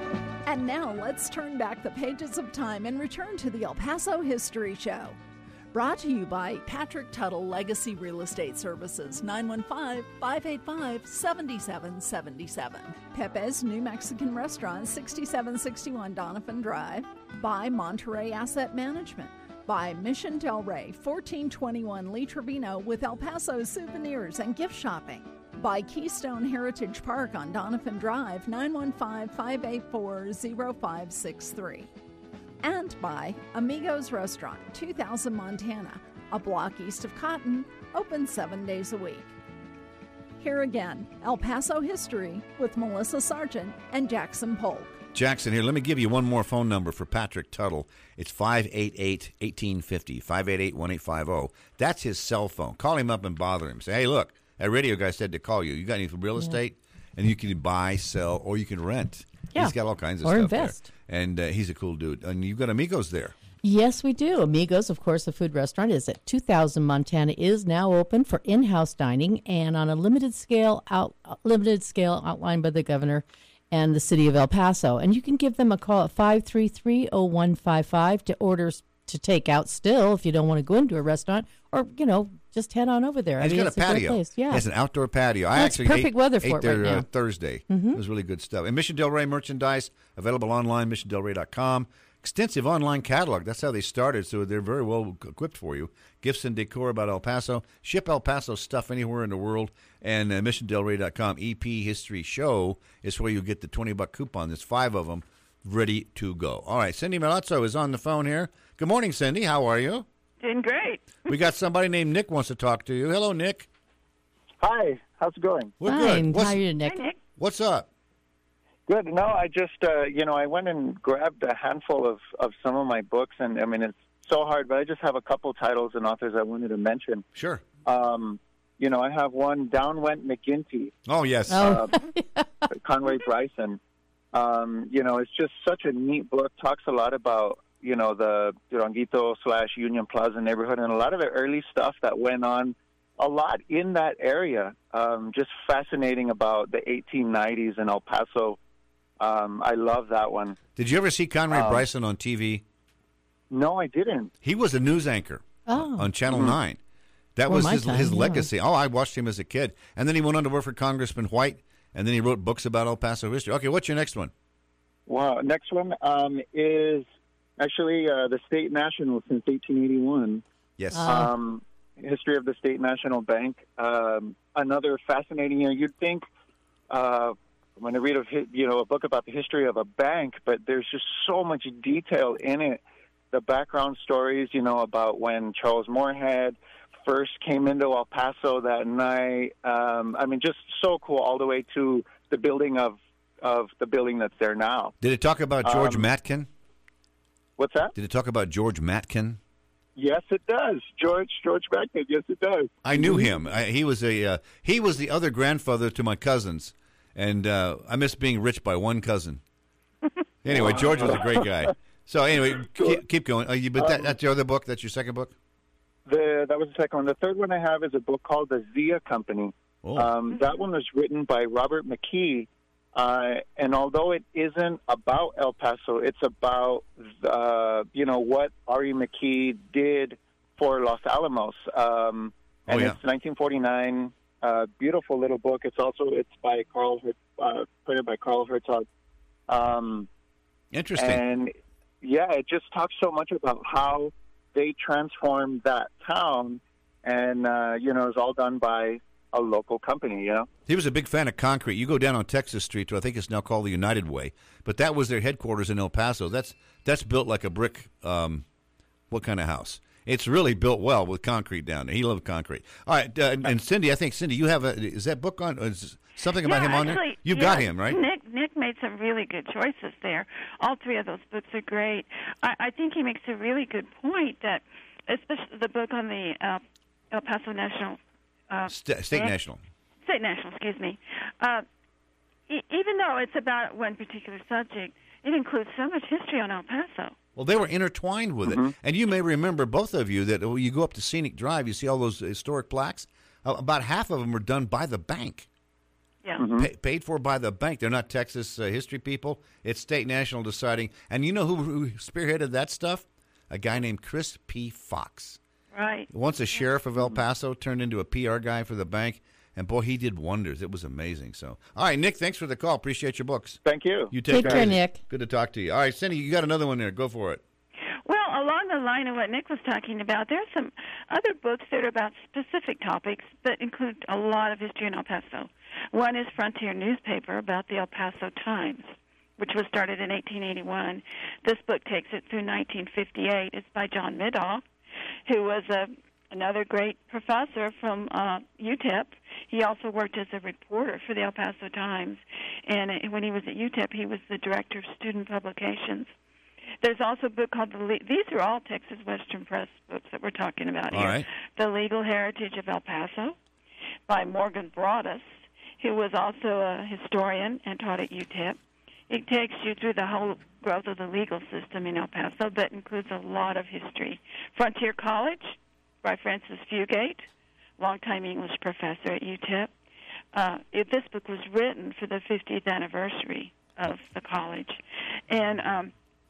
And now let's turn back the pages of time and return to the El Paso History Show. Brought to you by Patrick Tuttle Legacy Real Estate Services, nine one five, five eight five, seven seven seven seven. Pepe's New Mexican Restaurant, sixty-seven sixty-one Donovan Drive. By Monterey Asset Management. By Mission Del Rey, fourteen twenty-one Lee Trevino with El Paso souvenirs and gift shopping. By Keystone Heritage Park on Donovan Drive, nine one five, five eight four, zero five six three. And by Amigos Restaurant, two thousand Montana, a block east of Cotton, open seven days a week. Here again, El Paso History with Melissa Sargent and Jackson Polk. Jackson here. Let me give you one more phone number for Patrick Tuttle. It's five eight eight, one eight five zero, five eight eight, one eight five zero. That's his cell phone. Call him up and bother him. Say, hey, look, that radio guy said to call you. You got any real estate? Yeah. And you can buy, sell, or you can rent. Yeah. He's got all kinds of or stuff invest. there. And uh, he's a cool dude. And you've got Amigos there. Yes, we do. Amigos, of course, the food restaurant is at two thousand Montana, is now open for in-house dining and on a limited scale out limited scale outlined by the governor and the city of El Paso. And you can give them a call at five three three, zero one five five to orders to take out still if you don't want to go into a restaurant, or, you know, just head on over there. And I he's mean, got it's a patio. great place. Yeah. It's an outdoor patio. I Well, it's actually perfect ate, weather for ate it there right now. Uh, Thursday. Mhm. It was really good stuff. And Mission Del Rey merchandise available online, mission del rey dot com. Extensive online catalog. That's how they started, so they're very well equipped for you. Gifts and decor about El Paso. Ship El Paso stuff anywhere in the world. And uh, mission del rey dot com E P History Show is where you get the twenty buck coupon. There's five of them ready to go. All right, Cindy Milazzo is on the phone here. Good morning, Cindy. How are you? Doing great. We got somebody named Nick wants to talk to you. Hello, Nick. Hi. How's it going? We're Fine. good. What's, How are you, Nick? Hi, Nick. what's up? Good. No, I just, uh, you know, I went and grabbed a handful of, of some of my books, and I mean, it's so hard, but I just have a couple titles and authors I wanted to mention. Sure. Um, you know, I have one, Down Went McGinty. Oh, yes. Uh, Conway Bryson. Um, you know, it's just such a neat book. Talks a lot about, you know, the Duranguito slash Union Plaza neighborhood and a lot of the early stuff that went on a lot in that area. Um, just fascinating about the eighteen nineties in El Paso. Um, I love that one. Did you ever see Conway Um, Bryson on T V? No, I didn't. He was a news anchor Oh. on Channel Mhm. nine. That Well, was my his, time, his yeah. legacy. Oh, I watched him as a kid. And then he went on to work for Congressman White, and then he wrote books about El Paso history. Okay, what's your next one? Wow. Next one um, is actually uh, the State National since eighteen eighty-one. Yes. Um, history of the State National Bank. Um, another fascinating, you know, you'd think uh, when I read of hi- you know a book about the history of a bank, but there's just so much detail in it. The background stories, you know, about when Charles Moorhead first came into El Paso that night. Um, I mean, just so cool, all the way to the building of of the building that's there now. Did it talk about George Um, Matkin? What's that? Did it talk about George Matkin? Yes, it does. George George Matkin. Yes, it does. I knew him. I, he was a uh, he was the other grandfather to my cousins, and uh, I miss being rich by one cousin. Anyway, George was a great guy. So anyway, keep, keep going. Uh, you, but that, that's your other book. That's your second book. The, that was the second one. The third one I have is a book called The Zia Company. Oh. Um, that one was written by Robert McKee, uh, and although it isn't about El Paso, it's about uh, you know what R E McKee did for Los Alamos, um, and Oh, yeah. it's nineteen forty-nine. Uh, beautiful little book. It's also it's by Carl, uh, printed by Carl Herzog. Um, Interesting. And yeah, it just talks so much about how they transformed that town, and uh, you know, it was all done by a local company. You know, He was a big fan of concrete. You go down on Texas Street to I think it's now called the United Way, but that was their headquarters in El Paso. That's that's built like a brick. Um, what kind of house? It's really built well with concrete down there. He loved concrete. All right, uh, and Cindy, I think Cindy, you have a is that book on is something about yeah, him on actually, there? You've yeah, got him right. Nick Nick made some really good choices there. All three of those books are great. I, I think he makes a really good point that, especially the book on the uh, El Paso National uh, St- State Bank- National. State National, excuse me. Uh, e- even though it's about one particular subject, it includes so much history on El Paso. Well, they were intertwined with Mm-hmm. it. And you may remember, both of you, that when you go up to Scenic Drive, you see all those historic plaques. Uh, about half of them were done by the bank. Yeah. Pa- paid for by the bank. They're not Texas uh, history people. It's State National deciding. And you know who, who spearheaded that stuff? A guy named Chris P. Fox. Right. Once a sheriff of El Paso turned into a P R guy for the bank, and boy, he did wonders. It was amazing. So, all right, Nick, thanks for the call. Appreciate your books. Thank you. You take, Take care, Nick. Good to talk to you. All right, Cindy, you got another one there. Go for it. Well, along the line of what Nick was talking about, there are some other books that are about specific topics that include a lot of history in El Paso. One is Frontier Newspaper about the El Paso Times, which was started in eighteen eighty-one. This book takes it through nineteen fifty-eight. It's by John Middaugh, who was a, another great professor from uh, U T E P. He also worked as a reporter for the El Paso Times, and uh, when he was at U T E P, he was the director of student publications. There's also a book called the Le- these are all Texas Western Press books that we're talking about all here. Right. The Legal Heritage of El Paso by Morgan Broadus, who was also a historian and taught at U T E P. It takes you through the whole growth of the legal system in El Paso, but includes a lot of history. Frontier College by Francis Fugate, longtime English professor at U T E P. Uh, it, this book was written for the fiftieth anniversary of the college. And um,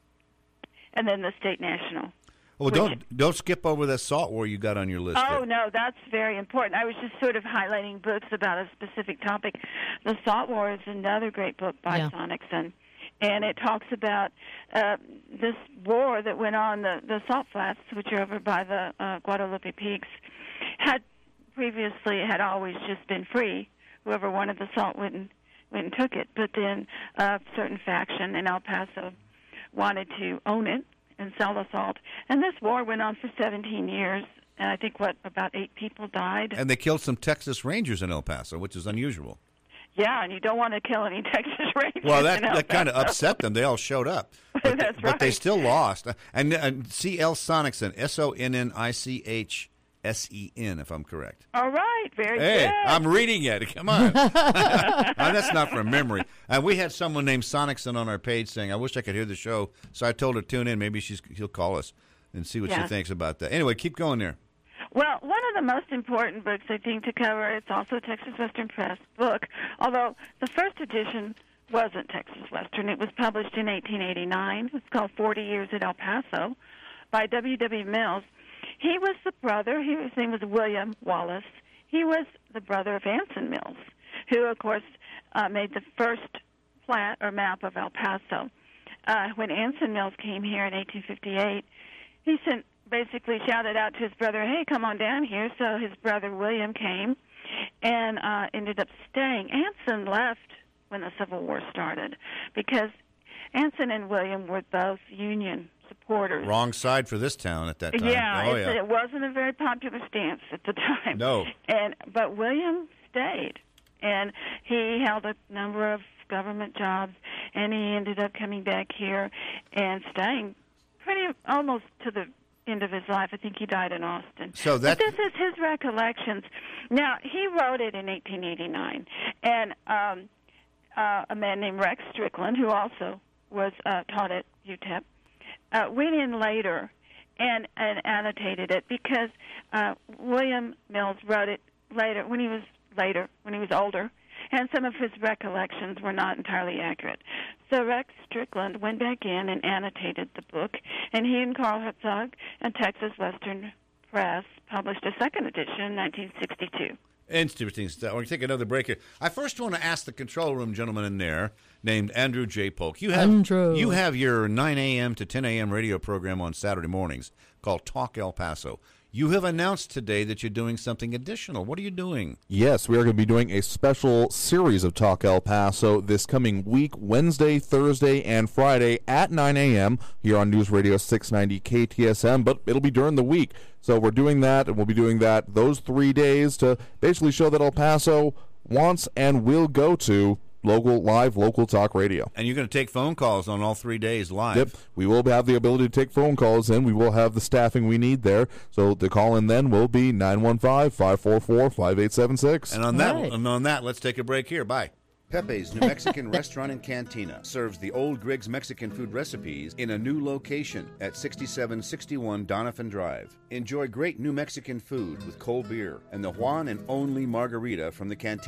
and then the State National. Well, which, don't don't skip over the salt war you got on your list. Oh, there. no, that's very important. I was just sort of highlighting books about a specific topic. The Salt War is another great book by Yeah. Sonicson, and it talks about uh, this war that went on, the, the salt flats, which are over by the uh, Guadalupe Peaks, had previously had always just been free. Whoever wanted the salt went and, went and took it. But then a certain faction in El Paso wanted to own it and sell the salt. And this war went on for seventeen years, and I think, what, about eight people died? And they killed some Texas Rangers in El Paso, which is unusual. Yeah, and you don't want to kill any Texas Rangers. Well, that, in El that kind of Paso. upset them. They all showed up. But, That's they, but they right. still lost. And, and C L Sonicson, S O N N I C H S E N, if I'm correct. All right, very Hey, good. I'm reading it. Come on. Now, that's not from memory. And we had someone named Sonicson on our page saying, I wish I could hear the show. So I told her, tune in. Maybe she's she'll call us and see what Yeah. she thinks about that. Anyway, keep going there. Well, one of the most important books, I think, to cover, it's also a Texas Western Press book, although the first edition wasn't Texas Western. It was published in eighteen eighty-nine. It's called forty Years at El Paso by W W Mills. He was the brother, he, his name was William Wallace. He was the brother of Anson Mills, who, of course, uh, made the first plat or map of El Paso. Uh, when Anson Mills came here in eighteen fifty-eight, he sent basically shouted out to his brother, hey, come on down here. So his brother William came and uh, ended up staying. Anson left when the Civil War started because Anson and William were both Union supporters. Wrong side for this town at that time. Yeah, oh, it's, yeah. it wasn't a very popular stance at the time. No. And but William stayed, and he held a number of government jobs, and he ended up coming back here and staying pretty almost to the end of his life. I think he died in Austin. So that- but this is his recollections. Now, he wrote it in eighteen eighty-nine, and um, uh, a man named Rex Strickland, who also was uh, taught at U T E P, uh, went in later and, and annotated it because uh, William Mills wrote it later when he was later when he was older, and some of his recollections were not entirely accurate. So Rex Strickland went back in and annotated the book, and he and Carl Herzog and Texas Western Press published a second edition in nineteen sixty-two. Interesting stuff. We're going to take another break here. I first want to ask the control room gentleman in there named Andrew J. Polk. You have, Andrew. You have your nine a.m. to ten a.m. radio program on Saturday mornings called Talk El Paso. You have announced today that you're doing something additional. What are you doing? Yes, we are going to be doing a special series of Talk El Paso this coming week, Wednesday, Thursday, and Friday at nine a.m. here on News Radio six ninety K T S M, but it'll be during the week. So we're doing that, and we'll be doing that those three days to basically show that El Paso wants and will go to local live local talk radio. And you're going to take phone calls on all three days live. Yep, we will have the ability to take phone calls in. We will have the staffing we need there. So the call in then will be nine one five, five four four, five eight seven six. And on that, Right. and on that, let's take a break here. Bye. Pepe's New Mexican Restaurant and Cantina serves the old Griggs Mexican food recipes in a new location at sixty-seven sixty-one Donovan Drive. Enjoy great New Mexican food with cold beer and the Juan and only margarita from the Cantina.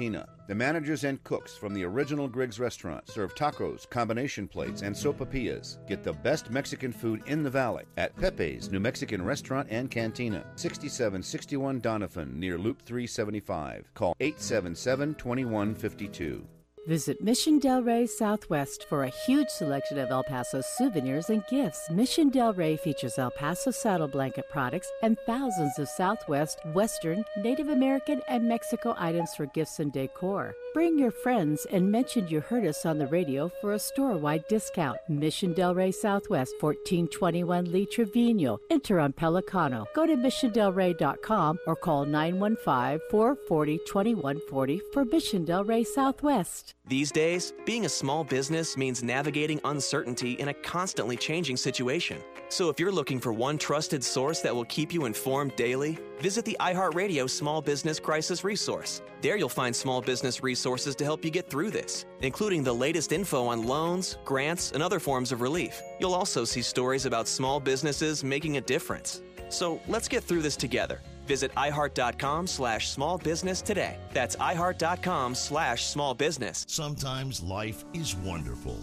The managers and cooks from the original Griggs restaurant serve tacos, combination plates, and sopapillas. Get the best Mexican food in the valley at Pepe's New Mexican Restaurant and Cantina, sixty-seven sixty-one Donovan, near Loop three seventy-five. Call eight seven seven, two one five two. Visit Mission Del Rey Southwest for a huge selection of El Paso souvenirs and gifts. Mission Del Rey features El Paso saddle blanket products and thousands of Southwest, Western, Native American, and Mexico items for gifts and decor. Bring your friends and mention you heard us on the radio for a store-wide discount. Mission Del Rey Southwest, fourteen twenty-one Lee Trevino. Enter on Pelicano. Go to mission del rey dot com or call nine one five, four four zero, two one four zero for Mission Del Rey Southwest. These days, being a small business means navigating uncertainty in a constantly changing situation. So if you're looking for one trusted source that will keep you informed daily, visit the iHeartRadio Small Business Crisis Resource. There you'll find small business resources to help you get through this, including the latest info on loans, grants, and other forms of relief. You'll also see stories about small businesses making a difference. So let's get through this together. Visit iHeart.com slash small business today. That's iHeart.com slash small business. Sometimes life is wonderful,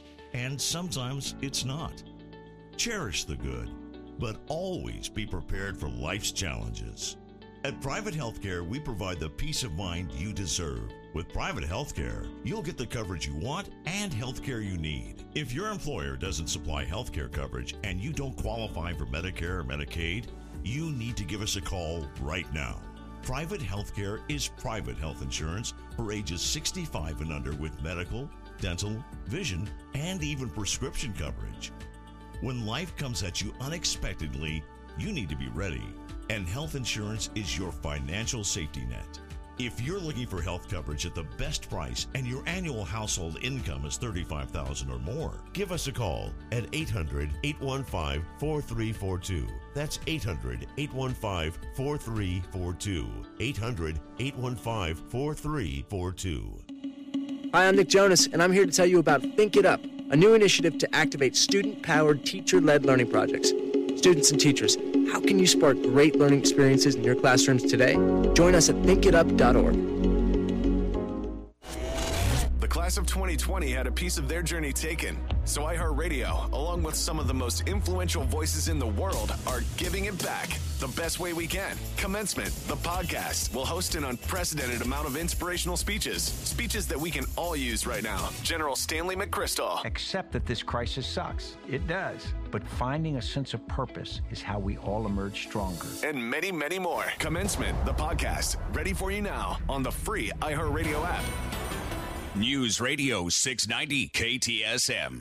and sometimes it's not. Cherish the good, but always be prepared for life's challenges. At Private Healthcare, we provide the peace of mind you deserve. With Private Healthcare, you'll get the coverage you want and healthcare you need. If your employer doesn't supply healthcare coverage and you don't qualify for Medicare or Medicaid, you need to give us a call right now. Private Healthcare is private health insurance for ages sixty-five and under with medical, dental, vision, and even prescription coverage. When life comes at you unexpectedly, you need to be ready, and health insurance is your financial safety net. If you're looking for health coverage at the best price and your annual household income is thirty-five thousand dollars or more, give us a call at eight hundred, eight one five, four three four two. That's eight hundred, eight one five, four three four two. eight hundred, eight one five, four three four two. Hi, I'm Nick Jonas, and I'm here to tell you about Think It Up, a new initiative to activate student-powered, teacher-led learning projects. Students and teachers, how can you spark great learning experiences in your classrooms today? Join us at think it up dot org. The class of twenty twenty had a piece of their journey taken, so iHeartRadio, along with some of the most influential voices in the world, are giving it back the best way we can. Commencement, the podcast, will host an unprecedented amount of inspirational speeches. Speeches that we can all use right now. General Stanley McChrystal. Accept that this crisis sucks. It does. But finding a sense of purpose is how we all emerge stronger. And many, many more. Commencement, the podcast, ready for you now on the free iHeartRadio app. News Radio six ninety K T S M.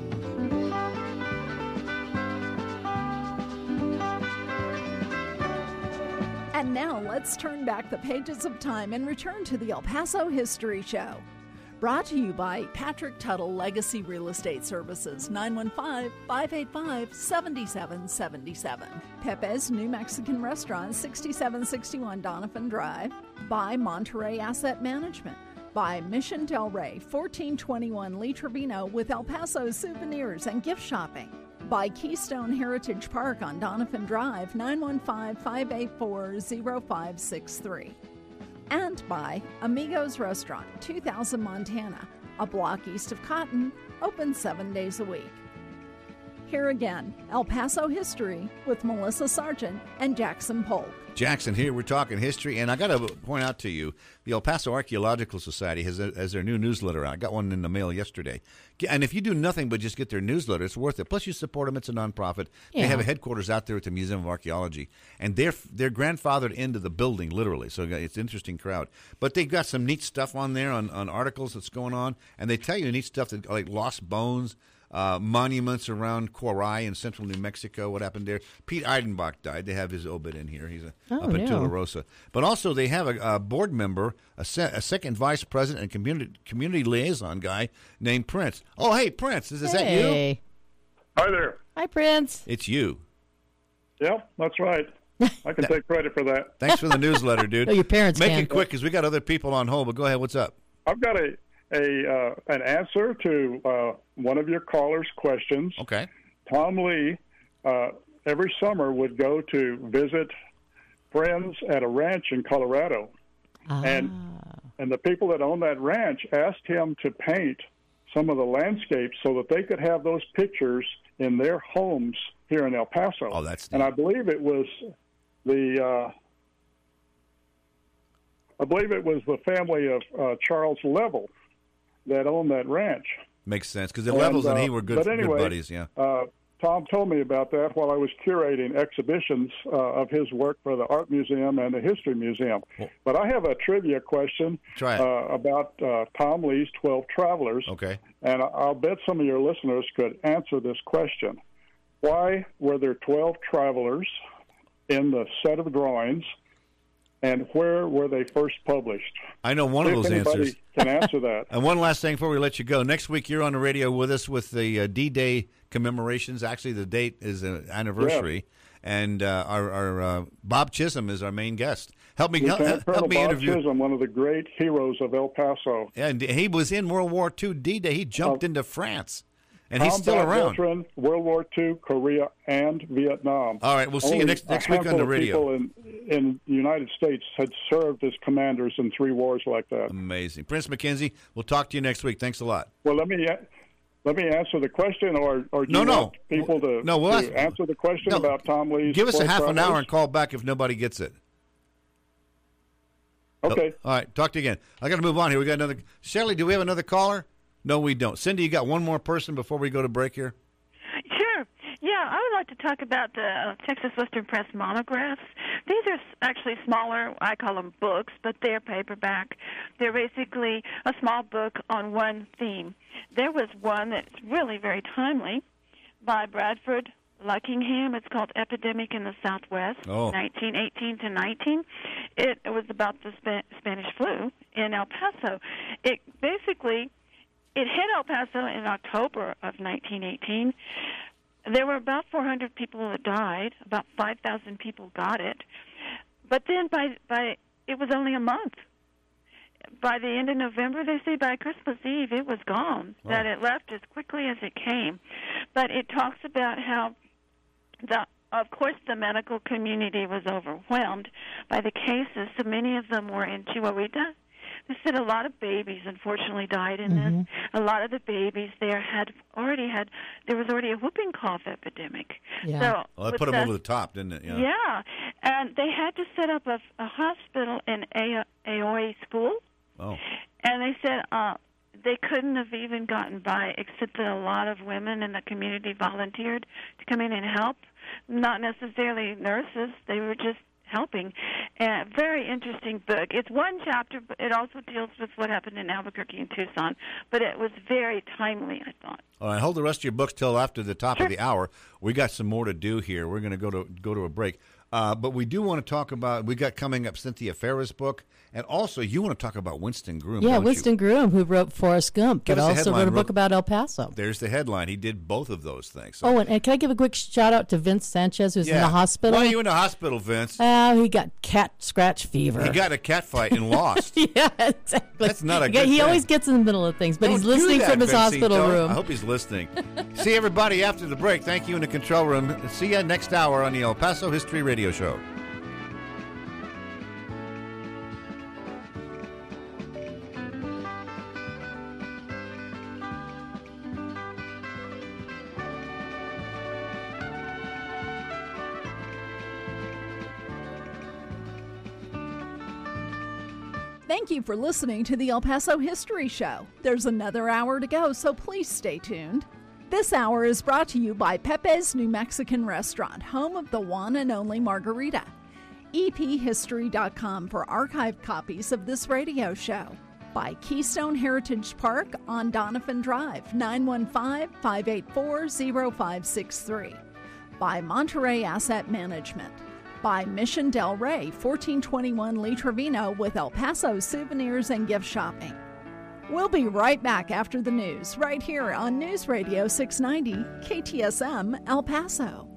And now let's turn back the pages of time and return to the El Paso History Show. Brought to you by Patrick Tuttle Legacy Real Estate Services, nine one five, five eight five, seven seven seven seven. Pepe's New Mexican Restaurant, sixty-seven sixty-one Donovan Drive. By Monterey Asset Management. By Mission Del Rey, fourteen twenty-one Lee Trevino with El Paso souvenirs and gift shopping. By Keystone Heritage Park on Donovan Drive, nine one five, five eight four, zero five six three. And by Amigos Restaurant, two thousand Montana, a block east of Cotton, open seven days a week. Here again, El Paso History with Melissa Sargent and Jackson Polk. Jackson here. We're talking history, and I got to point out to you, the El Paso Archaeological Society has, a, has their new newsletter out. I got one in the mail yesterday. And if you do nothing but just get their newsletter, it's worth it. Plus, you support them. It's a nonprofit. Yeah. They have a headquarters out there at the Museum of Archaeology, and they're they're grandfathered into the building, literally. So it's an interesting crowd. But they've got some neat stuff on there on, on articles that's going on, and they tell you neat stuff that, like lost bones, Uh, monuments around Quaray in central New Mexico. What happened there? Pete Eidenbach died. They have his obit in here. He's a, oh, up in no. Tularosa. But also they have a, a board member, a, se- a second vice president and community community liaison guy named Prince. Oh, hey, Prince. Is, is hey. that you? Hi there. Hi, Prince. It's you. Yeah, that's right. I can take credit for that. Thanks for the newsletter, dude. No, your parents Make can. it quick because we got other people on hold. But go ahead. What's up? I've got a a uh, an answer to uh, one of your callers' questions. Okay. Tom Lee, uh, every summer, would go to visit friends at a ranch in Colorado. Ah. And and the people that own that ranch asked him to paint some of the landscapes so that they could have those pictures in their homes here in El Paso. Oh, that's neat. And I believe it was the uh, I believe it was the family of uh, Charles Level that owned that ranch. Makes sense, because the Levels and, uh, and he were good, but anyway, good buddies, yeah. Uh, Tom told me about that while I was curating exhibitions uh, of his work for the Art Museum and the History Museum. Well, but I have a trivia question try it. Uh, about uh, Tom Lee's twelve Travelers. Okay. And I'll bet some of your listeners could answer this question. Why were there twelve travelers in the set of drawings, and where were they first published? I know one See of those if anybody answers. Can answer that. And one last thing before we let you go. Next week, you're on the radio with us with the uh, D-Day commemorations. Actually, the date is an anniversary. Yeah. And uh, our, our uh, Bob Chisholm is our main guest. Help me, help, help Colonel me Bob interview. Chisholm, one of the great heroes of El Paso. And he was in World War Two D-Day. He jumped uh, into France. And he's Combat still around. Veteran, World War Two, Korea, and Vietnam. All right, we'll see Only you next next week on the radio. People in, in the United States had served as commanders in three wars like that. Amazing. Prince Mackenzie, we'll talk to you next week. Thanks a lot. Well, let me let me answer the question, or, or do no, you no. want people to, no, we'll to ask, answer the question no, about Tom Lee's Give us a half travelers? an hour and call back if nobody gets it. Okay. Oh, all right, talk to you again. I got to move on here. We got another. Shelley, do we have another caller? No, we don't. Cindy, you got one more person before we go to break here? Sure. Yeah, I would like to talk about the uh, Texas Western Press monographs. These are actually smaller, I call them books, but they're paperback. They're basically a small book on one theme. There was one that's really very timely by Bradford Luckingham. It's called Epidemic in the Southwest, oh. nineteen eighteen to nineteen. It, it was about the Sp- Spanish flu in El Paso. It basically... It hit El Paso in October of nineteen eighteen. There were about four hundred people that died. About five thousand people got it. But then by by it was only a month. By the end of November, they say by Christmas Eve, it was gone. Wow. That it left as quickly as it came. But it talks about how, the of course, the medical community was overwhelmed by the cases. So many of them were in Chihuahua. They said a lot of babies, unfortunately, died in Mm-hmm. this. A lot of the babies there had already had, there was already a whooping cough epidemic. Yeah. So well, that put them the, over the top, didn't it? Yeah. yeah. And they had to set up a, a hospital in a- Aoy School. Oh. And they said uh, they couldn't have even gotten by, except that a lot of women in the community volunteered to come in and help. Not necessarily nurses. They were just helping. A very interesting book. It's one chapter, but it also deals with what happened in Albuquerque and Tucson. But it was very timely, I thought. All right, hold the rest of your books till after the top sure. of the hour. We got some more to do here. We're going to go to go to a break. Uh, but we do want to talk about, we got coming up Cynthia Farrah's book, and also you want to talk about Winston Groom. Yeah, don't Winston you? Groom, who wrote Forrest Gump, Give but us a also headline, wrote a book real- about El Paso. There's the headline. He did both of those things. So. Oh, and, and can I give a quick shout out to Vince Sanchez, who's yeah. in the hospital? Why are you in the hospital, Vince? Oh, he got cat scratch fever. He got a cat fight and lost. yeah, exactly. That's not a he, good He thing. always gets in the middle of things, but Don't he's listening do that, from his Vincito. hospital room. I hope he's listening. See everybody after the break. Thank you in the control room. See you next hour on the El Paso History Radio Show. Thank you for listening to the El Paso History Show. There's another hour to go, so please stay tuned. This hour is brought to you by Pepe's New Mexican Restaurant, home of the one and only margarita. E P history dot com for archived copies of this radio show. By Keystone Heritage Park on Donovan Drive, nine one five, five eight four, zero five six three. By Monterey Asset Management. By Mission Del Rey, fourteen twenty-one Lee Trevino, with El Paso souvenirs and gift shopping. We'll be right back after the news, right here on News Radio six ninety K T S M El Paso.